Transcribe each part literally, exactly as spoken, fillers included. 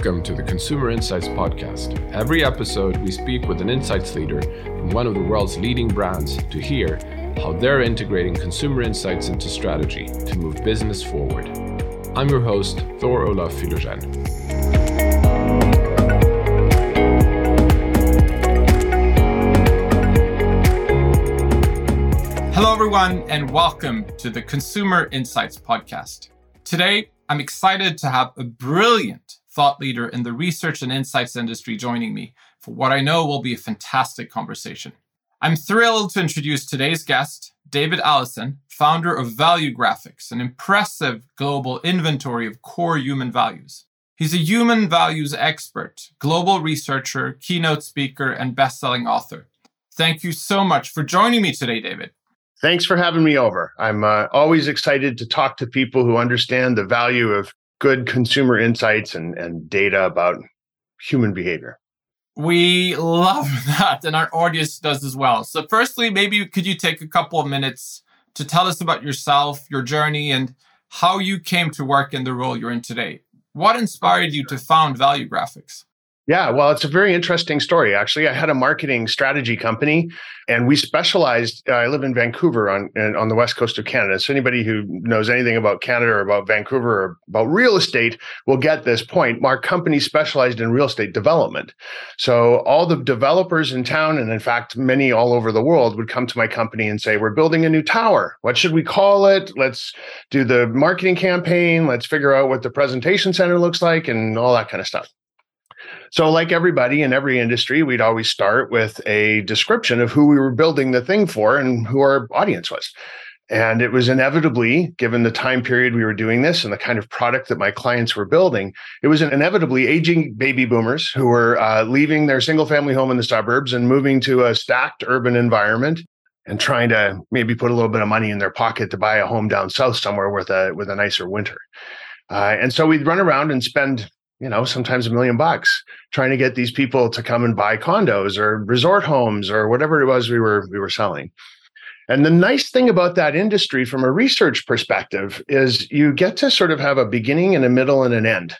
Welcome to the Consumer Insights Podcast. Every episode, we speak with an insights leader in one of the world's leading brands to hear how they're integrating consumer insights into strategy to move business forward. I'm your host, Thor Olaf Filogen. Hello, everyone, and welcome to the Consumer Insights Podcast. Today, I'm excited to have a brilliant thought leader in the research and insights industry joining me for what I know will be a fantastic conversation. I'm thrilled to introduce today's guest, David Allison, founder of Value Graphics, an impressive global inventory of core human values. He's a human values expert, global researcher, keynote speaker, and best-selling author. Thank you so much for joining me today, David. Thanks for having me over. I'm uh, always excited to talk to people who understand the value of good consumer insights and, and data about human behavior. We love that, and our audience does as well. So firstly, maybe could you take a couple of minutes to tell us about yourself, your journey, and how you came to work in the role you're in today? What inspired you to found Value Graphics? Yeah, well, it's a very interesting story, actually. I had a marketing strategy company, and we specialized. Uh, I live in Vancouver on on the west coast of Canada. So anybody who knows anything about Canada or about Vancouver or about real estate will get this point. Our company specialized in real estate development. So all the developers in town, and in fact, many all over the world, would come to my company and say, we're building a new tower. What should we call it? Let's do the marketing campaign. Let's figure out what the presentation center looks like and all that kind of stuff. So like everybody in every industry, we'd always start with a description of who we were building the thing for and who our audience was. And it was inevitably, given the time period we were doing this and the kind of product that my clients were building, it was inevitably aging baby boomers who were uh, leaving their single family home in the suburbs and moving to a stacked urban environment and trying to maybe put a little bit of money in their pocket to buy a home down south somewhere with a, with a nicer winter. Uh, and so we'd run around and spend you know, sometimes a million bucks trying to get these people to come and buy condos or resort homes or whatever it was we were we were selling. And the nice thing about that industry from a research perspective is you get to sort of have a beginning and a middle and an end.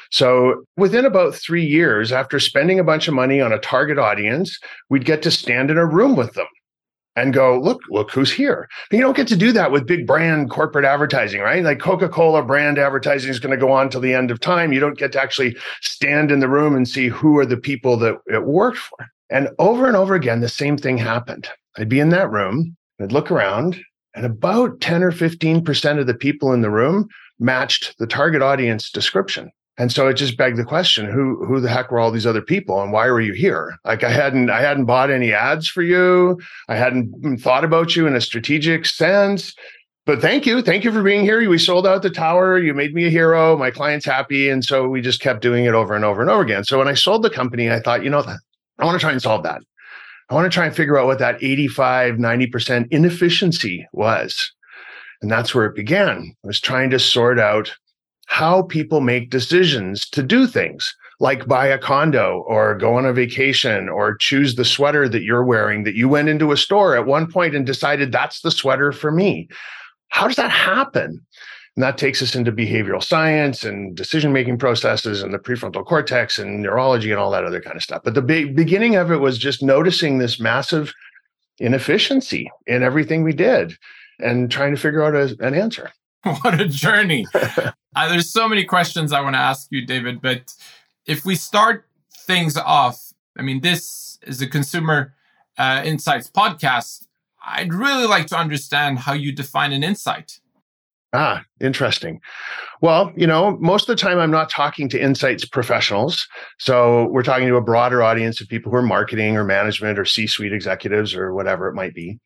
So within about three years, after spending a bunch of money on a target audience, we'd get to stand in a room with them and go, look, look who's here. And you don't get to do that with big brand corporate advertising, right? Like Coca-Cola brand advertising is going to go on till the end of time. You don't get to actually stand in the room and see who are the people that it worked for. And over and over again, the same thing happened. I'd be in that room, I'd look around, and about ten or fifteen percent of the people in the room matched the target audience description. And so it just begged the question, who who the heck were all these other people and why were you here? Like I hadn't I hadn't bought any ads for you. I hadn't thought about you in a strategic sense. But thank you. Thank you for being here. We sold out the tower. You made me a hero. My client's happy. And so we just kept doing it over and over and over again. So when I sold the company, I thought, you know, I want to try and solve that. I want to try and figure out what that eighty-five, ninety percent inefficiency was. And that's where it began. I was trying to sort out how people make decisions to do things like buy a condo or go on a vacation or choose the sweater that you're wearing that you went into a store at one point and decided that's the sweater for me. How does that happen? And that takes us into behavioral science and decision-making processes and the prefrontal cortex and neurology and all that other kind of stuff. But the big beginning of it was just noticing this massive inefficiency in everything we did and trying to figure out a, an answer. What a journey. uh, there's so many questions I want to ask you, David, but if we start things off, I mean, this is a Consumer uh, Insights podcast. I'd really like to understand how you define an insight. Ah, interesting. Well, you know, most of the time I'm not talking to insights professionals. So we're talking to a broader audience of people who are marketing or management or C-suite executives or whatever it might be,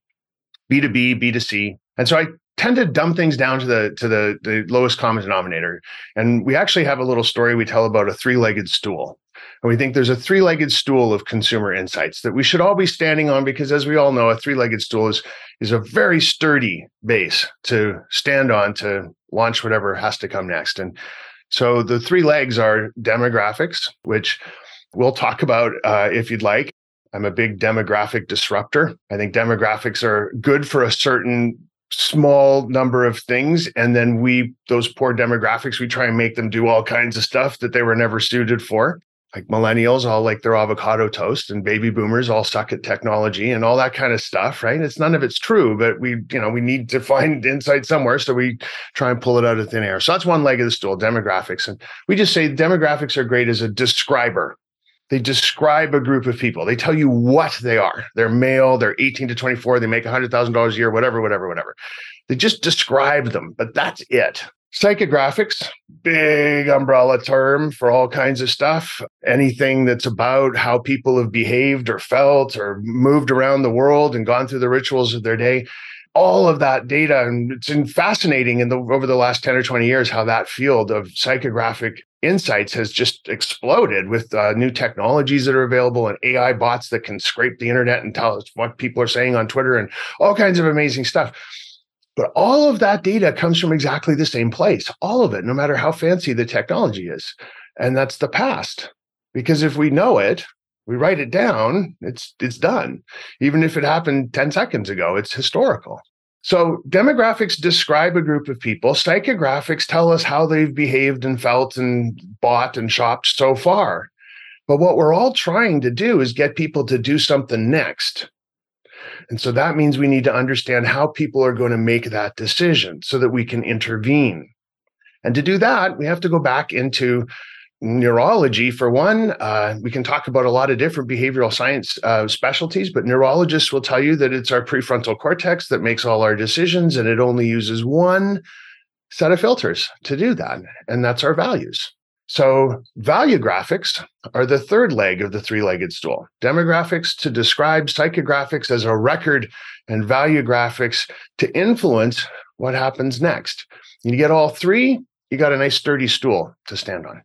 B two B, B two C. And so I tend to dumb things down to the to the, the lowest common denominator. And we actually have a little story we tell about a three-legged stool. And we think there's a three-legged stool of consumer insights that we should all be standing on because, as we all know, a three-legged stool is, is a very sturdy base to stand on to launch whatever has to come next. And so the three legs are demographics, which we'll talk about uh, if you'd like. I'm a big demographic disruptor. I think demographics are good for a certain small number of things. And then we, those poor demographics, we try and make them do all kinds of stuff that they were never suited for. Like millennials all like their avocado toast, and baby boomers all suck at technology and all that kind of stuff, right? It's none of it's true, but we, you know, we need to find insight somewhere. So we try and pull it out of thin air. So that's one leg of the stool, demographics. And we just say demographics are great as a describer. They describe a group of people. They tell you what they are. They're male, they're eighteen to twenty-four, they make one hundred thousand dollars a year, whatever, whatever, whatever. They just describe them, but that's it. Psychographics, big umbrella term for all kinds of stuff. Anything that's about how people have behaved or felt or moved around the world and gone through the rituals of their day. All of that data, and it's been fascinating in the over the last ten or twenty years how that field of psychographic insights has just exploded with uh, new technologies that are available and A I bots that can scrape the internet and tell us what people are saying on Twitter and all kinds of amazing stuff. But all of that data comes from exactly the same place, all of it, no matter how fancy the technology is. And that's the past. Because if we know it, we write it down, it's it's done. Even if it happened ten seconds ago, it's historical. So demographics describe a group of people. Psychographics tell us how they've behaved and felt and bought and shopped so far. But what we're all trying to do is get people to do something next. And so that means we need to understand how people are going to make that decision so that we can intervene. And to do that, we have to go back into neurology. For one, uh, we can talk about a lot of different behavioral science uh, specialties, but neurologists will tell you that it's our prefrontal cortex that makes all our decisions, and it only uses one set of filters to do that, and that's our values. So value graphics are the third leg of the three-legged stool. Demographics to describe, psychographics as a record, and value graphics to influence what happens next. You get all three, you got a nice sturdy stool to stand on.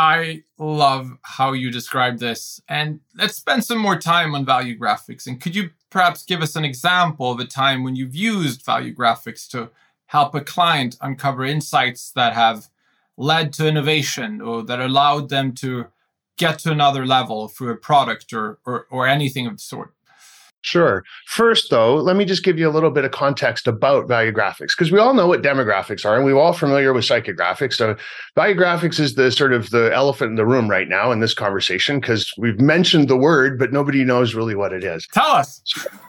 I love how you describe this. And let's spend some more time on value graphics. And could you perhaps give us an example of a time when you've used value graphics to help a client uncover insights that have led to innovation or that allowed them to get to another level through a product or, or, or anything of the sort? Sure. First, though, let me just give you a little bit of context about value graphics, because we all know what demographics are, and we're all familiar with psychographics. So value graphics is the sort of the elephant in the room right now in this conversation, because we've mentioned the word, but nobody knows really what it is. Tell us.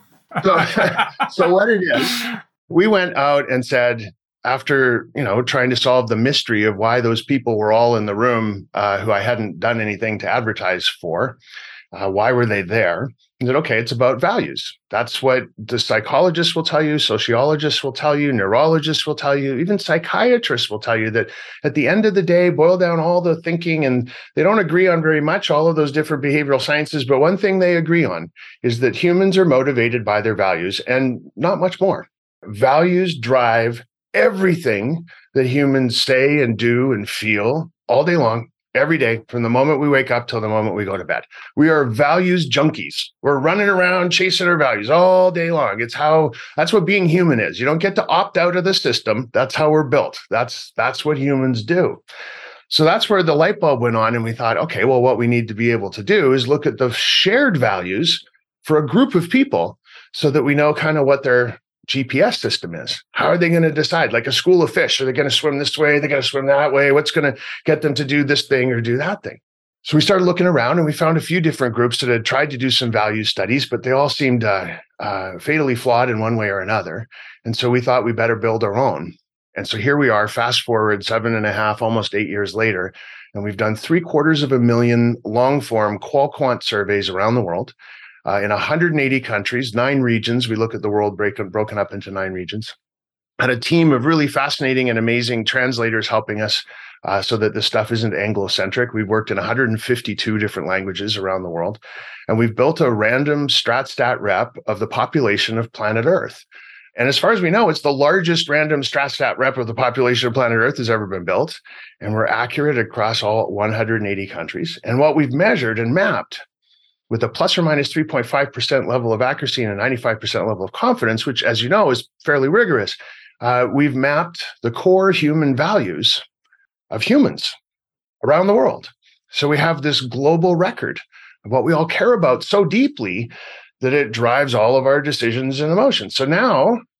So, so what it is, we went out and said, after, you know, trying to solve the mystery of why those people were all in the room uh, who I hadn't done anything to advertise for, uh, why were they there? And said, okay, it's about values. That's what the psychologists will tell you, sociologists will tell you, neurologists will tell you, even psychiatrists will tell you that at the end of the day, boil down all the thinking, and they don't agree on very much, all of those different behavioral sciences, but one thing they agree on is that humans are motivated by their values and not much more. Values drive everything that humans say and do and feel all day long, every day, from the moment we wake up till the moment we go to bed. We are values junkies. We're running around chasing our values all day long. It's how, that's what being human is. You don't get to opt out of the system. That's how we're built. That's, that's what humans do. So that's where the light bulb went on, and we thought, okay, well, what we need to be able to do is look at the shared values for a group of people so that we know kind of what their G P S system is. How are they going to decide? Like a school of fish, are they going to swim this way? They're going to swim that way. What's going to get them to do this thing or do that thing? So we started looking around, and we found a few different groups that had tried to do some value studies, but they all seemed uh, uh, fatally flawed in one way or another. And so we thought we better build our own. And so here we are, fast forward seven and a half, almost eight years later, and we've done three quarters of a million long form qual quant surveys around the world. Uh, in one hundred eighty countries, nine regions. We look at the world break, broken up into nine regions. And a team of really fascinating and amazing translators helping us uh, so that this stuff isn't Anglo-centric. We've worked in one hundred fifty-two different languages around the world. And we've built a random strat-stat rep of the population of planet Earth. And as far as we know, it's the largest random strat-stat rep of the population of planet Earth has ever been built. And we're accurate across all one hundred eighty countries. And what we've measured and mapped with a plus or minus three point five percent level of accuracy and a ninety-five percent level of confidence, which, as you know, is fairly rigorous, uh, we've mapped the core human values of humans around the world. So we have this global record of what we all care about so deeply that it drives all of our decisions and emotions. So now,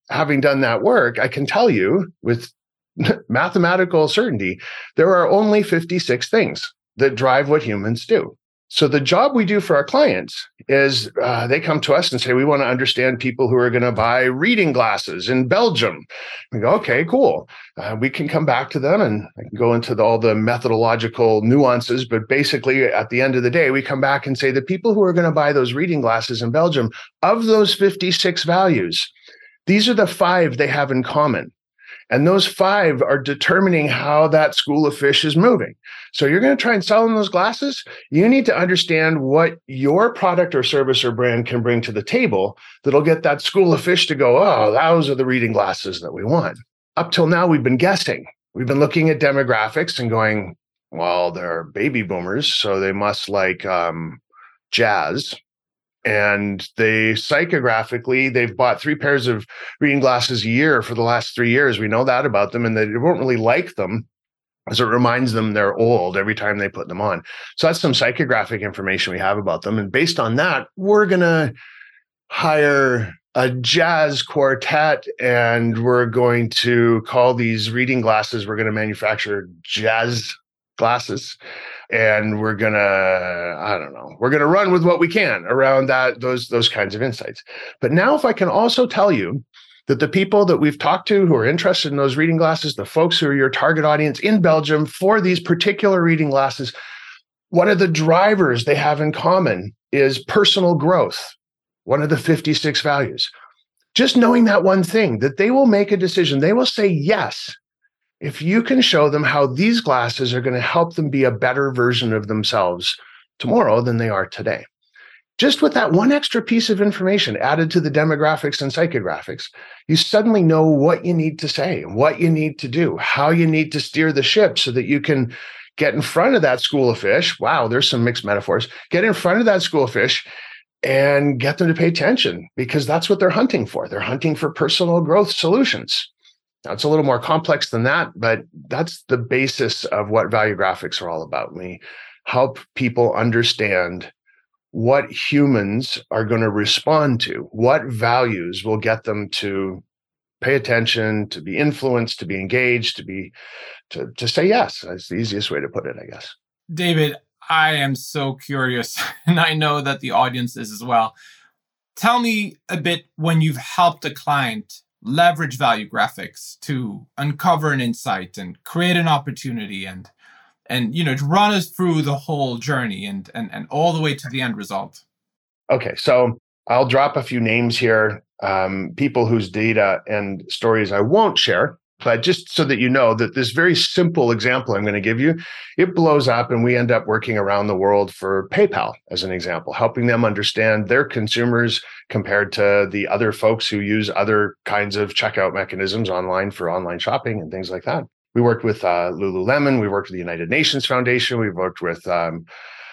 having done that work, I can tell you with mathematical certainty, there are only fifty-six things that drive what humans do. So the job we do for our clients is uh, they come to us and say, we want to understand people who are going to buy reading glasses in Belgium. We go, okay, cool. Uh, we can come back to them and I can go into the, all the methodological nuances. But basically, at the end of the day, we come back and say the people who are going to buy those reading glasses in Belgium, of those fifty-six values, these are the five they have in common. And those five are determining how that school of fish is moving. So you're going to try and sell them those glasses. You need to understand what your product or service or brand can bring to the table that'll get that school of fish to go, oh, those are the reading glasses that we want. Up till now, we've been guessing. We've been looking at demographics and going, well, they're baby boomers, so they must like um, jazz. And they psychographically, they've bought three pairs of reading glasses a year for the last three years. We know that about them, and they won't really like them as it reminds them they're old every time they put them on. So that's some psychographic information we have about them. And based on that, we're going to hire a jazz quartet, and we're going to call these reading glasses, we're going to manufacture jazz glasses. And we're going to, I don't know, we're going to run with what we can around that, those, those kinds of insights. But now if I can also tell you that the people that we've talked to who are interested in those reading glasses, the folks who are your target audience in Belgium for these particular reading glasses, one of the drivers they have in common is personal growth, one of the fifty-six values. Just knowing that one thing, that they will make a decision, they will say yes, if you can show them how these glasses are going to help them be a better version of themselves tomorrow than they are today. Just with that one extra piece of information added to the demographics and psychographics, you suddenly know what you need to say, what you need to do, how you need to steer the ship so that you can get in front of that school of fish. Wow, there's some mixed metaphors. Get in front of that school of fish and get them to pay attention, because that's what they're hunting for. They're hunting for personal growth solutions. Now, it's a little more complex than that, but that's the basis of what value graphics are all about. We help people understand what humans are going to respond to, what values will get them to pay attention, to be influenced, to be engaged, to be to, to say yes. That's the easiest way to put it, I guess. David, I am so curious, and I know that the audience is as well. Tell me a bit when you've helped a client leverage value graphics to uncover an insight and create an opportunity and, and you know, to run us through the whole journey and, and, and all the way to the end result. Okay, so I'll drop a few names here, um, people whose data and stories I won't share, but just so that you know that this very simple example I'm going to give you, it blows up and we end up working around the world for PayPal as an example, helping them understand their consumers compared to the other folks who use other kinds of checkout mechanisms online for online shopping and things like that. We worked with uh, Lululemon. We worked with the United Nations Foundation. We've worked with um,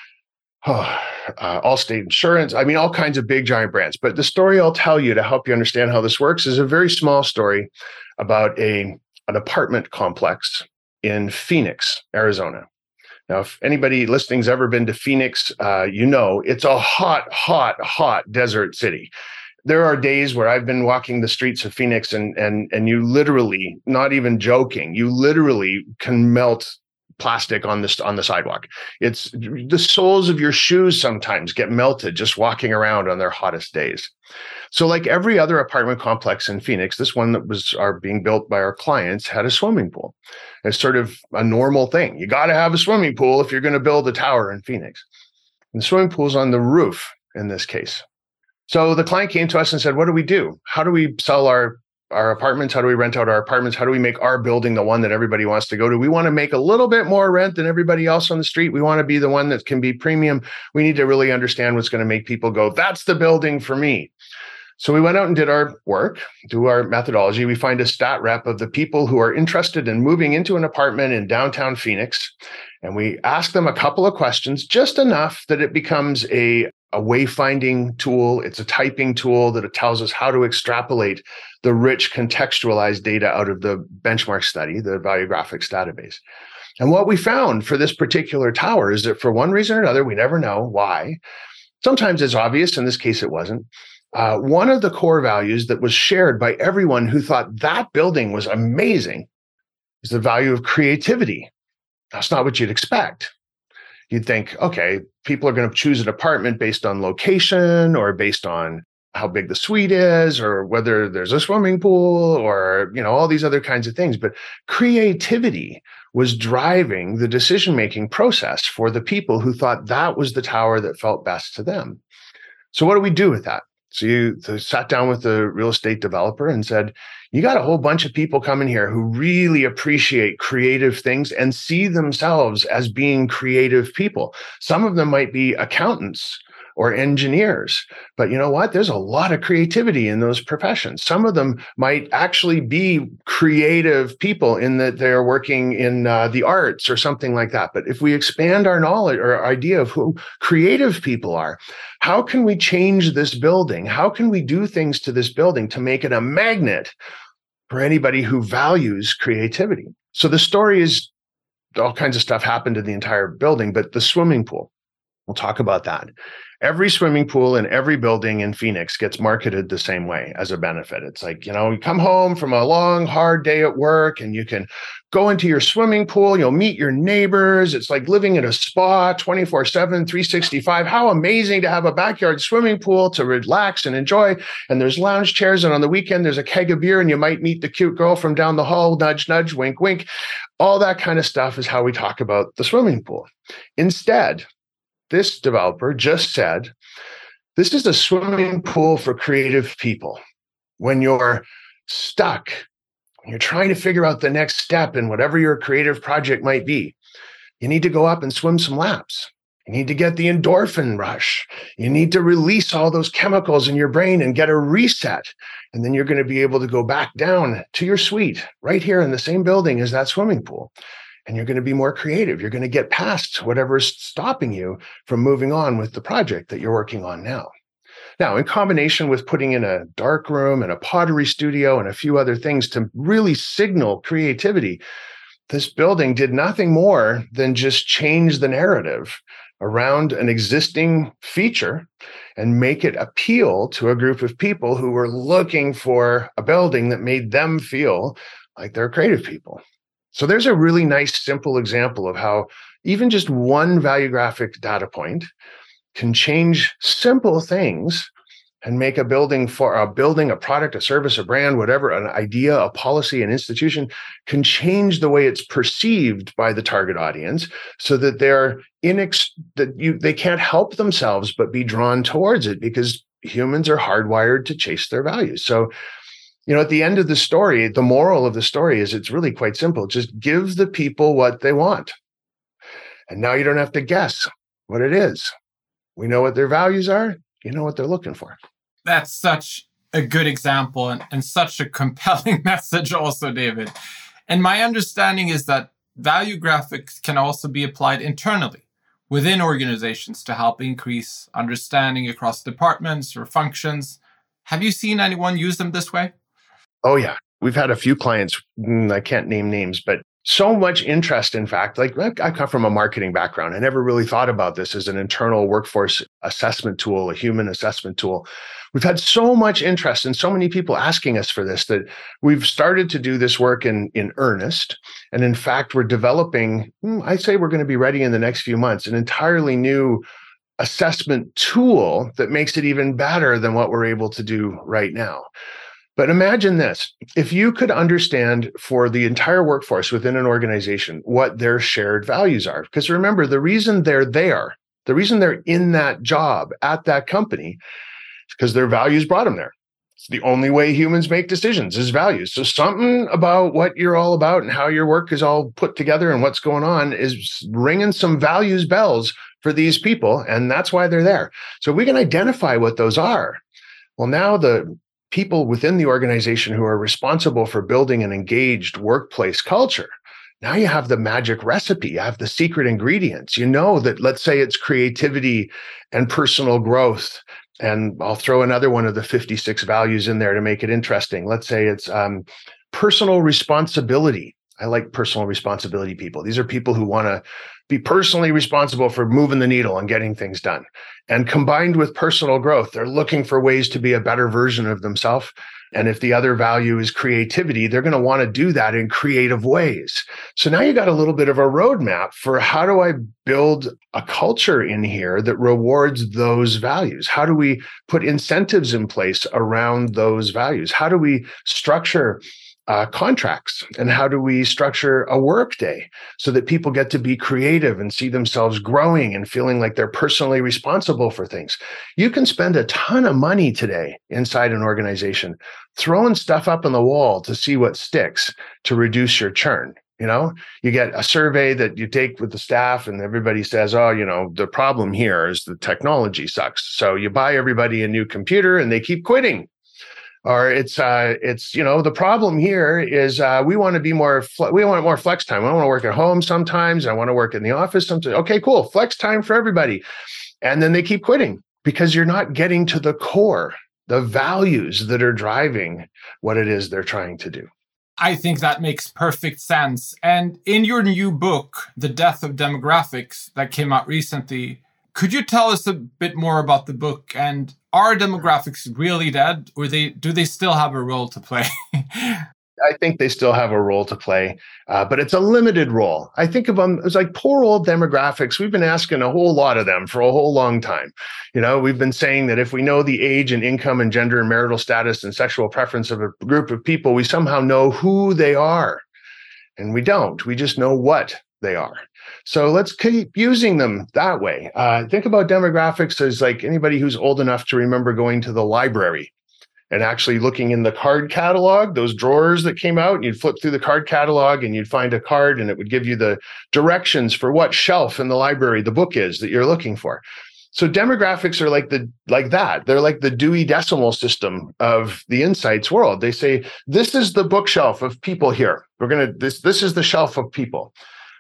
oh, uh, Allstate Insurance. I mean, all kinds of big, giant brands. But the story I'll tell you to help you understand how this works is a very small story about a an apartment complex in Phoenix, Arizona. Now, if anybody listening's ever been to Phoenix, uh, you know it's a hot, hot, hot desert city. There are days where I've been walking the streets of Phoenix and and and you literally, not even joking, you literally can melt plastic on this on the sidewalk. It's the soles of your shoes sometimes get melted just walking around on their hottest days. So like every other apartment complex in Phoenix, this one that was are being built by our clients had a swimming pool. It's sort of a normal thing. You got to have a swimming pool if you're going to build a tower in Phoenix. And the swimming pool's on the roof in this case. So the client came to us and said, what do we do? How do we sell our our apartments? How do we rent out our apartments? How do we make our building the one that everybody wants to go to? We want to make a little bit more rent than everybody else on the street. We want to be the one that can be premium. We need to really understand what's going to make people go, that's the building for me. So we went out and did our work, do our methodology. We find a stat rep of the people who are interested in moving into an apartment in downtown Phoenix. And we ask them a couple of questions, just enough that it becomes a a wayfinding tool. It's a typing tool that it tells us how to extrapolate the rich contextualized data out of the benchmark study, the value graphics database. And what we found for this particular tower is that for one reason or another, we never know why. Sometimes it's obvious. In this case, it wasn't. uh, one of the core values that was shared by everyone who thought that building was amazing is the value of creativity. That's not what you'd expect. You'd think, okay, people are going to choose an apartment based on location or based on how big the suite is or whether there's a swimming pool or, you know, all these other kinds of things. But creativity was driving the decision-making process for the people who thought that was the tower that felt best to them. So what do we do with that? So you so sat down with the real estate developer and said, you got a whole bunch of people coming here who really appreciate creative things and see themselves as being creative people. Some of them might be accountants or engineers, but you know what? There's a lot of creativity in those professions. Some of them might actually be creative people in that they're working in uh, the arts or something like that. But if we expand our knowledge or our idea of who creative people are, how can we change this building? How can we do things to this building to make it a magnet for anybody who values creativity? So the story is all kinds of stuff happened in the entire building, but the swimming pool, we'll talk about that. Every swimming pool in every building in Phoenix gets marketed the same way as a benefit. It's like, you know, you come home from a long, hard day at work and you can go into your swimming pool, you'll meet your neighbors. It's like living in a spa twenty-four seven, three sixty-five. How amazing to have a backyard swimming pool to relax and enjoy. And there's lounge chairs. And on the weekend, there's a keg of beer and you might meet the cute girl from down the hall, nudge, nudge, wink, wink. All that kind of stuff is how we talk about the swimming pool. Instead, this developer just said, this is a swimming pool for creative people. When you're stuck, when you're trying to figure out the next step in whatever your creative project might be, you need to go up and swim some laps. You need to get the endorphin rush. You need to release all those chemicals in your brain and get a reset. And then you're going to be able to go back down to your suite right here in the same building as that swimming pool. And you're going to be more creative. You're going to get past whatever's stopping you from moving on with the project that you're working on now. Now, in combination with putting in a dark room and a pottery studio and a few other things to really signal creativity, this building did nothing more than just change the narrative around an existing feature and make it appeal to a group of people who were looking for a building that made them feel like they're creative people. So there's a really nice, simple example of how even just one value graphic data point can change simple things and make a building for a building, a product, a service, a brand, whatever, an idea, a policy, an institution can change the way it's perceived by the target audience so that they're inex- that you they can't help themselves but be drawn towards it because humans are hardwired to chase their values. So you know, at the end of the story, the moral of the story is it's really quite simple. Just give the people what they want. And now you don't have to guess what it is. We know what their values are. You know what they're looking for. That's such a good example and, and such a compelling message also, David. And my understanding is that value graphics can also be applied internally within organizations to help increase understanding across departments or functions. Have you seen anyone use them this way? Oh, yeah. We've had a few clients, I can't name names, but so much interest, in fact. Like I come from a marketing background. I never really thought about this as an internal workforce assessment tool, a human assessment tool. We've had so much interest and so many people asking us for this that we've started to do this work in, in earnest. And in fact, we're developing, I'd say we're going to be ready in the next few months, an entirely new assessment tool that makes it even better than what we're able to do right now. But imagine this, if you could understand for the entire workforce within an organization what their shared values are, because remember, the reason they're there, the reason they're in that job at that company, is because their values brought them there. It's the only way humans make decisions is values. So something about what you're all about and how your work is all put together and what's going on is ringing some values bells for these people, and that's why they're there. So we can identify what those are. Well, now the people within the organization who are responsible for building an engaged workplace culture, now you have the magic recipe, you have the secret ingredients. You know that, let's say it's creativity and personal growth. And I'll throw another one of the fifty-six values in there to make it interesting. Let's say it's um, personal responsibility. I like personal responsibility people. These are people who want to be personally responsible for moving the needle and getting things done. And combined with personal growth, they're looking for ways to be a better version of themselves. And if the other value is creativity, they're going to want to do that in creative ways. So now you got a little bit of a roadmap for how do I build a culture in here that rewards those values? How do we put incentives in place around those values? How do we structure Uh, contracts, and how do we structure a work day so that people get to be creative and see themselves growing and feeling like they're personally responsible for things? You can spend a ton of money today inside an organization throwing stuff up on the wall to see what sticks to reduce your churn. You know, you get a survey that you take with the staff and everybody says, oh, you know, the problem here is the technology sucks. So you buy everybody a new computer and they keep quitting. Or it's, uh, it's you know, the problem here is uh, we want to be more, fle- we want more flex time. I want to work at home sometimes. I want to work in the office sometimes. Okay, cool. Flex time for everybody. And then they keep quitting because you're not getting to the core, the values that are driving what it is they're trying to do. I think that makes perfect sense. And in your new book, The Death of Demographics, that came out recently, could you tell us a bit more about the book? And are demographics really dead, or they do they still have a role to play? I think they still have a role to play, uh, but it's a limited role. I think of them as like poor old demographics. We've been asking a whole lot of them for a whole long time. You know, we've been saying that if we know the age and income and gender and marital status and sexual preference of a group of people, we somehow know who they are. And we don't. We just know what they are. So let's keep using them that way. Uh, think about demographics as like anybody who's old enough to remember going to the library and actually looking in the card catalog, those drawers that came out, and you'd flip through the card catalog and you'd find a card and it would give you the directions for what shelf in the library the book is that you're looking for. So demographics are like the like that. They're like the Dewey Decimal System of the insights world. They say, this is the bookshelf of people here. We're going to, this, this is the shelf of people.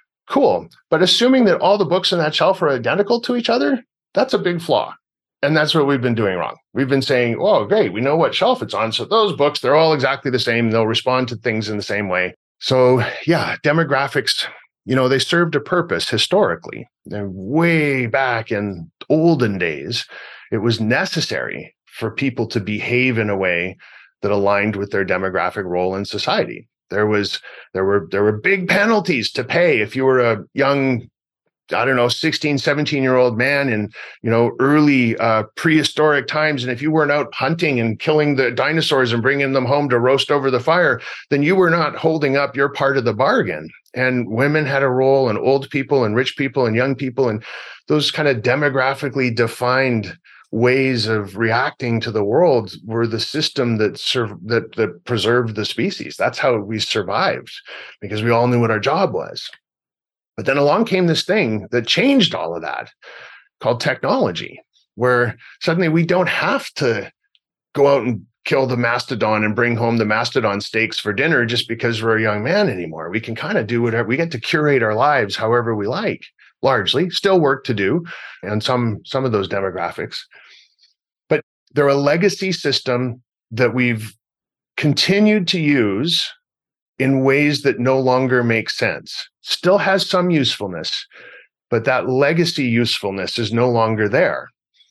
Cool. But assuming that all the books on that shelf are identical to each other, that's a big flaw. And that's what we've been doing wrong. We've been saying, oh, great, we know what shelf it's on. So those books, they're all exactly the same. They'll respond to things in the same way. So yeah, demographics, you know, they served a purpose historically. And way back in olden days, it was necessary for people to behave in a way that aligned with their demographic role in society. There was, there were, there were big penalties to pay if you were a young, I don't know, sixteen, seventeen year old man in, you know, early uh, prehistoric times. And if you weren't out hunting and killing the dinosaurs and bringing them home to roast over the fire, then you were not holding up your part of the bargain. And women had a role, and old people and rich people and young people, and those kind of demographically defined ways of reacting to the world were the system that served, that, that preserved the species. That's how we survived, because we all knew what our job was. But then along came this thing that changed all of that, called technology, where suddenly we don't have to go out and kill the mastodon and bring home the mastodon steaks for dinner just because we're a young man anymore. We can kind of do whatever, we get to curate our lives however we like. Largely, still work to do, and some some of those demographics. But they're a legacy system that we've continued to use in ways that no longer make sense. Still has some usefulness, but that legacy usefulness is no longer there.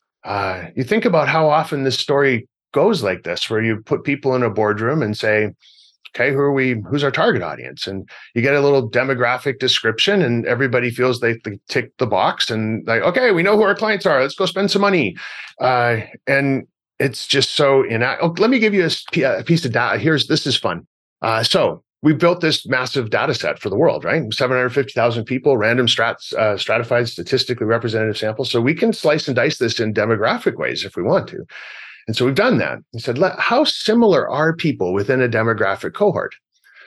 Uh, you think about how often this story goes like this, where you put people in a boardroom and say, okay, who are we? Who's our target audience? And you get a little demographic description, and everybody feels they, they tick the box, and like, okay, we know who our clients are. Let's go spend some money. Uh, and it's just so inaccurate. Oh, let me give you a, a piece of data. Here's this is fun. Uh, so we built this massive data set for the world, right? seven hundred fifty thousand people, random strats, uh, stratified, statistically representative samples. So we can slice and dice this in demographic ways if we want to. And so we've done that. We said, how similar are people within a demographic cohort?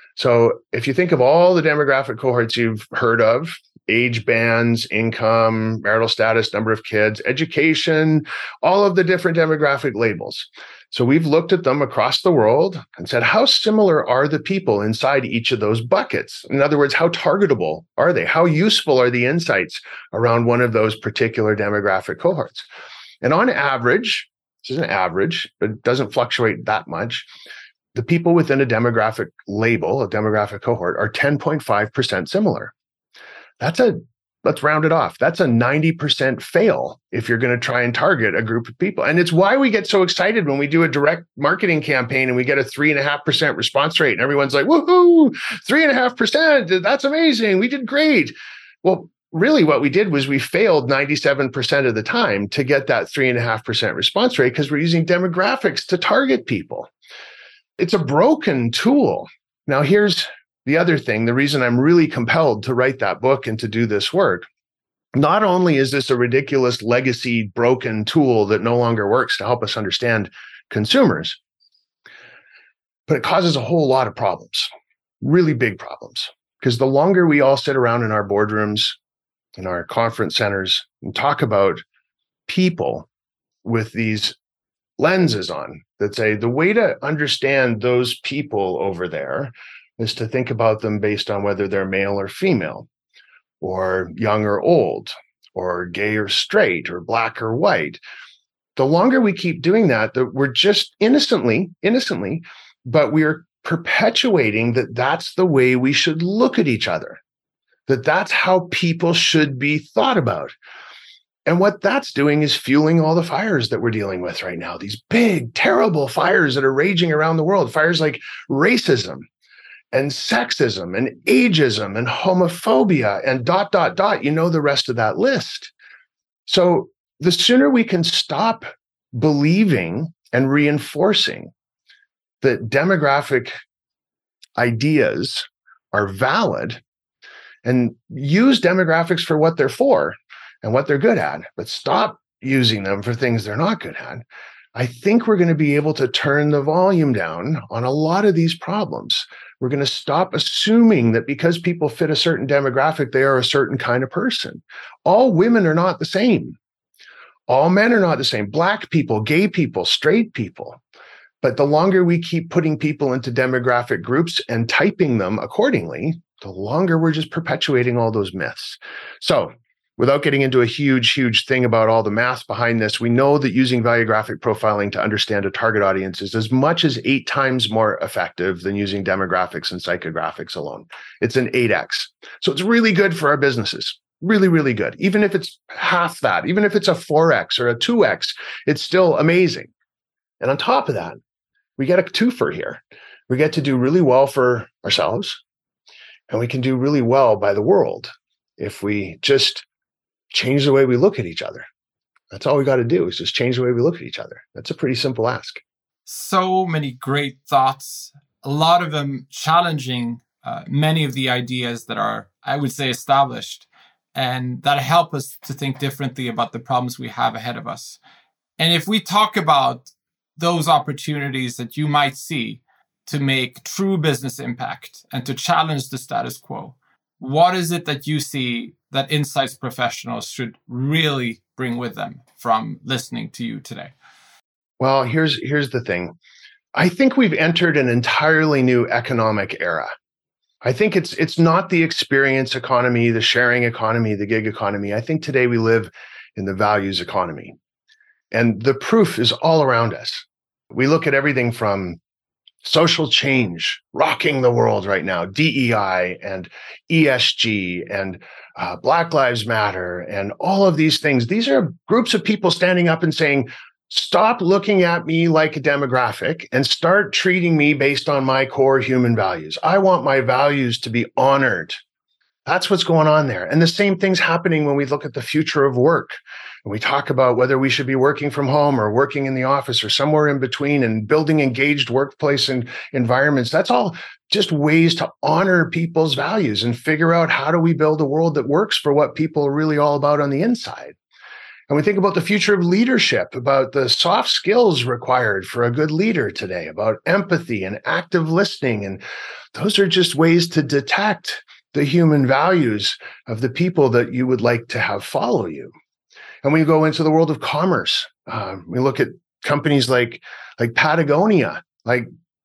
So if you think of all the demographic cohorts you've heard of, age bands, income, marital status, number of kids, education, all of the different demographic labels. So we've looked at them across the world and said, how similar are the people inside each of those buckets? In other words, how targetable are they? How useful are the insights around one of those particular demographic cohorts? And on average, this is an average, but it doesn't fluctuate that much, the people within a demographic label, a demographic cohort, are ten point five percent similar. That's a, let's round it off. That's a ninety percent fail if you're going to try and target a group of people. And it's why we get so excited when we do a direct marketing campaign and we get a three and a half percent response rate and everyone's like, woohoo, three and a half percent. That's amazing. We did great. Well, really what we did was we failed ninety-seven percent of the time to get that three and a half percent response rate because we're using demographics to target people. It's a broken tool. Now, here's the other thing, the reason I'm really compelled to write that book and to do this work. Not only is this a ridiculous legacy broken tool that no longer works to help us understand consumers, but it causes a whole lot of problems, really big problems. Because the longer we all sit around in our boardrooms, in our conference centers, and talk about people with these lenses on that say the way to understand those people over there is to think about them based on whether they're male or female, or young or old, or gay or straight, or black or white. The longer we keep doing that, that we're just innocently, innocently, but we're perpetuating that that's the way we should look at each other, that that's how people should be thought about. And what that's doing is fueling all the fires that we're dealing with right now, these big, terrible fires that are raging around the world, fires like racism, and sexism and ageism and homophobia and dot, dot, dot, you know the rest of that list. So the sooner we can stop believing and reinforcing that demographic ideas are valid and use demographics for what they're for and what they're good at, but stop using them for things they're not good at, I think we're going to be able to turn the volume down on a lot of these problems. We're going to stop assuming that because people fit a certain demographic, they are a certain kind of person. All women are not the same. All men are not the same. Black people, gay people, straight people. But the longer we keep putting people into demographic groups and typing them accordingly, the longer we're just perpetuating all those myths. So, without getting into a huge, huge thing about all the math behind this, we know that using valuographic profiling to understand a target audience is as much as eight times more effective than using demographics and psychographics alone. It's an eight X. So it's really good for our businesses. Really, really good. Even if it's half that, even if it's a four X or a two X, it's still amazing. And on top of that, we get a twofer here. We get to do really well for ourselves, and we can do really well by the world if we just change the way we look at each other. That's all we got to do is just change the way we look at each other. That's a pretty simple ask. So many great thoughts, a lot of them challenging uh, many of the ideas that are, I would say, established and that help us to think differently about the problems we have ahead of us. And if we talk about those opportunities that you might see to make true business impact and to challenge the status quo, what is it that you see that insights professionals should really bring with them from listening to you today? Well, here's here's the thing. I think we've entered an entirely new economic era. I think it's it's not the experience economy, the sharing economy, the gig economy. I think today we live in the values economy. And the proof is all around us. We look at everything from social change rocking the world right now, D E I and E S G and uh, Black Lives Matter and all of these things. These are groups of people standing up and saying, stop looking at me like a demographic and start treating me based on my core human values. I want my values to be honored. That's what's going on there. And the same thing's happening when we look at the future of work. And we talk about whether we should be working from home or working in the office or somewhere in between and building engaged workplace and environments. That's all just ways to honor people's values and figure out how do we build a world that works for what people are really all about on the inside. And we think about the future of leadership, about the soft skills required for a good leader today, about empathy and active listening. And those are just ways to detect the human values of the people that you would like to have follow you. And we go into the world of commerce. Uh, we look at companies like, like Patagonia, like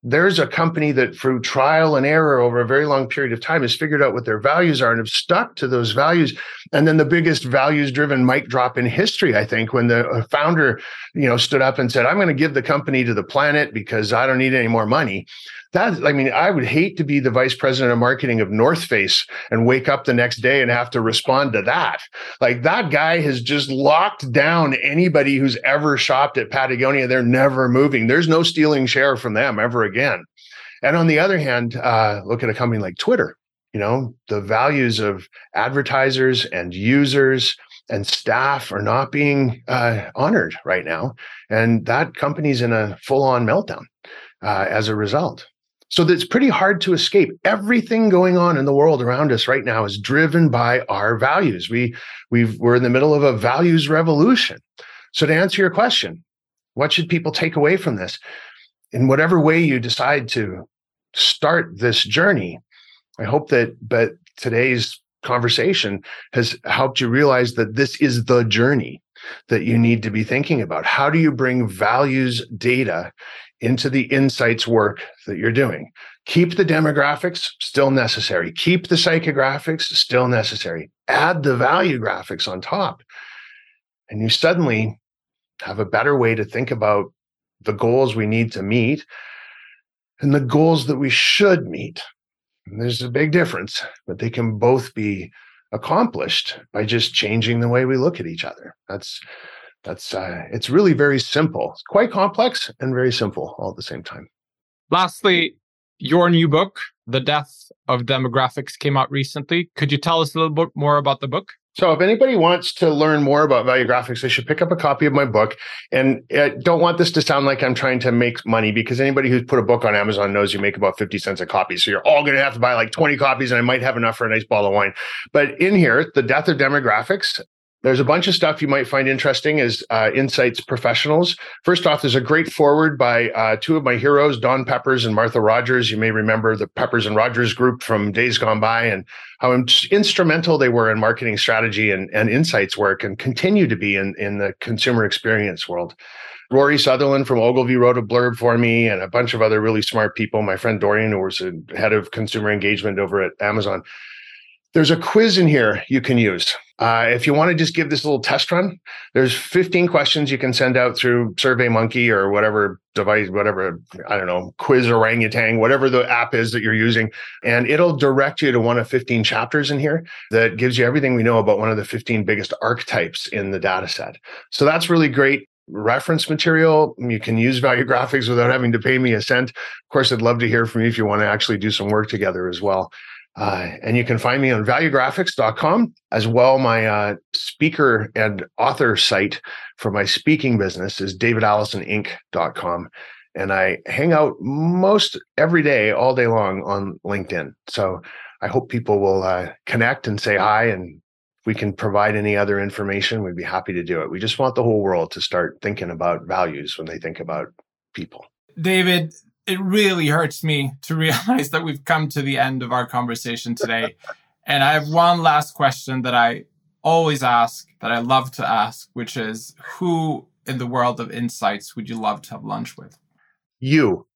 there's a company that through trial and error over a very long period of time has figured out what their values are and have stuck to those values. And then the biggest values-driven mic drop in history, I think, when the founder, you know, stood up and said, I'm going to give the company to the planet because I don't need any more money. That, I mean, I would hate to be the vice president of marketing of North Face and wake up the next day and have to respond to that. Like, that guy has just locked down anybody who's ever shopped at Patagonia. They're never moving. There's no stealing share from them ever again. And on the other hand, uh, look at a company like Twitter. You know, the values of advertisers and users and staff are not being uh, honored right now. And that company's in a full-on meltdown uh, as a result. So it's pretty hard to escape. Everything going on in the world around us right now is driven by our values. We, we've, we're in the middle of a values revolution. So to answer your question, what should people take away from this? In whatever way you decide to start this journey, I hope that but today's conversation has helped you realize that this is the journey that you need to be thinking about. How do you bring values data into the insights work that you're doing? Keep the demographics, still necessary. Keep the psychographics, still necessary. Add the value graphics on top. And you suddenly have a better way to think about the goals we need to meet and the goals that we should meet. And there's a big difference, but they can both be accomplished by just changing the way we look at each other. That's That's uh, it's really very simple. It's quite complex and very simple all at the same time. Lastly, your new book, The Death of Demographics, came out recently. Could you tell us a little bit more about the book? So if anybody wants to learn more about value graphics, they should pick up a copy of my book. And I don't want this to sound like I'm trying to make money, because anybody who's put a book on Amazon knows you make about fifty cents a copy. So you're all going to have to buy like twenty copies, and I might have enough for a nice bottle of wine. But in here, The Death of Demographics, there's a bunch of stuff you might find interesting as uh, insights professionals. First off, there's a great foreword by uh, two of my heroes, Don Peppers and Martha Rogers. You may remember the Peppers and Rogers group from days gone by and how in- instrumental they were in marketing strategy and, and insights work, and continue to be in, in the consumer experience world. Rory Sutherland from Ogilvy wrote a blurb for me, and a bunch of other really smart people. My friend Dorian, who was the head of consumer engagement over at Amazon. There's a quiz in here you can use. Uh, if you want to just give this a little test run, there's fifteen questions you can send out through SurveyMonkey or whatever device, whatever, I don't know, Quiz Orangutan, whatever the app is that you're using. And it'll direct you to one of fifteen chapters in here that gives you everything we know about one of the fifteen biggest archetypes in the data set. So that's really great reference material. You can use value graphics without having to pay me a cent. Of course, I'd love to hear from you if you want to actually do some work together as well. Uh, and you can find me on value graphics dot com, as well. My uh, speaker and author site for my speaking business is david allison inc dot com. And I hang out most every day, all day long on LinkedIn. So I hope people will uh, connect and say hi. And if we can provide any other information, we'd be happy to do it. We just want the whole world to start thinking about values when they think about people. David, it really hurts me to realize that we've come to the end of our conversation today. And I have one last question that I always ask, that I love to ask, which is, who in the world of insights would you love to have lunch with? You.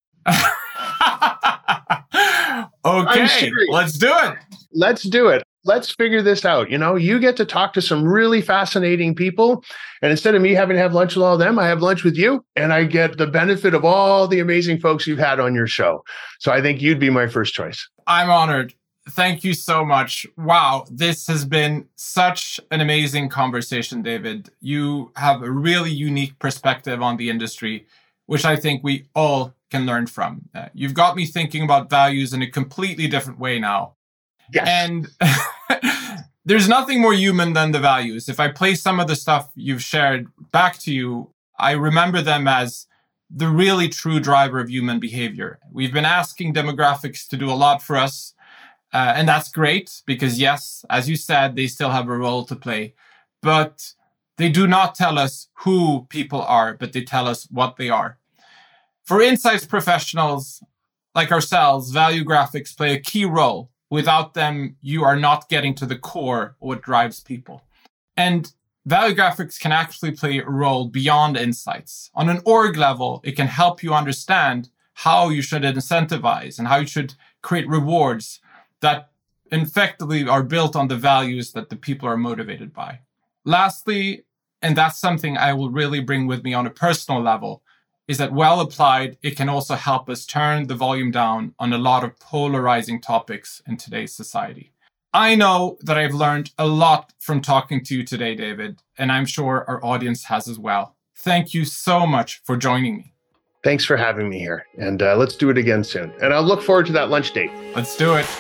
Okay, let's do it. Let's do it. Let's figure this out. You know, you get to talk to some really fascinating people. And instead of me having to have lunch with all of them, I have lunch with you, and I get the benefit of all the amazing folks you've had on your show. So I think you'd be my first choice. I'm honored. Thank you so much. Wow, this has been such an amazing conversation, David. You have a really unique perspective on the industry, which I think we all can learn from. Uh, you've got me thinking about values in a completely different way now. Yes. And there's nothing more human than the values. If I play some of the stuff you've shared back to you, I remember them as the really true driver of human behavior. We've been asking demographics to do a lot for us. Uh, and that's great because, yes, as you said, they still have a role to play. But they do not tell us who people are, but they tell us what they are. For insights professionals like ourselves, value graphics play a key role. Without them, you are not getting to the core of what drives people. And value graphics can actually play a role beyond insights. On an org level, it can help you understand how you should incentivize and how you should create rewards that effectively are built on the values that the people are motivated by. Lastly, and that's something I will really bring with me on a personal level, is that well applied, it can also help us turn the volume down on a lot of polarizing topics in today's society. I know that I've learned a lot from talking to you today, David, and I'm sure our audience has as well. Thank you so much for joining me. Thanks for having me here. And uh, let's do it again soon. And I'll look forward to that lunch date. Let's do it.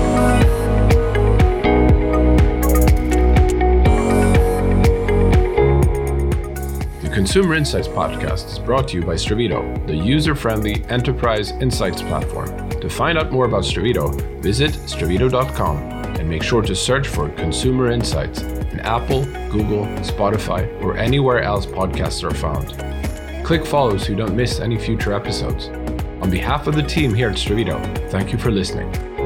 The Consumer Insights Podcast is brought to you by Stravito, the user-friendly enterprise insights platform. To find out more about Stravito, visit stravito dot com and make sure to search for Consumer Insights in Apple, Google, Spotify, or anywhere else podcasts are found. Click follow so you don't miss any future episodes. On behalf of the team here at Stravito, thank you for listening.